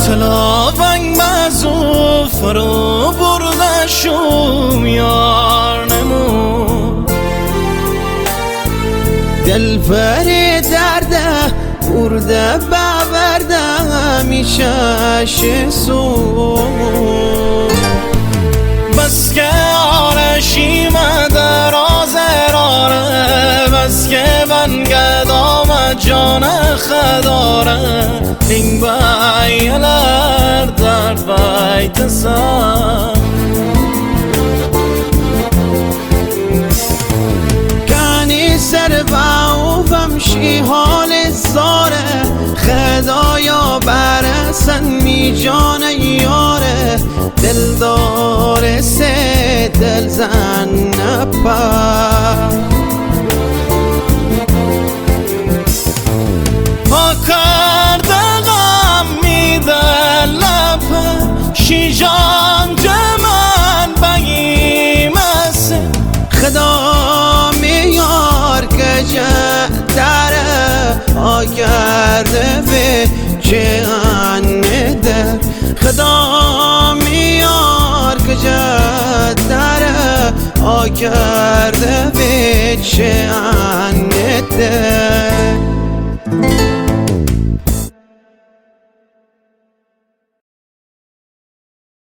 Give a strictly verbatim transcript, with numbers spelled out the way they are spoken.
تلاونگ مزو فرو برده شوم یار نمون دل پری درده برده بورده میشه شسو بس که آرشی مده راز راره بس که من گدام جان خداره این بیلر در بیت سر کنی سر باوفم شی حال زاره خدایا برسن می جان یاره دل داره سه دل زن نپا پا کرده غم میده لپه شی جان من بگیمسه خدا میار که جه داره آگرده به چه انده خدا میار که جه داره آگرده به چه انده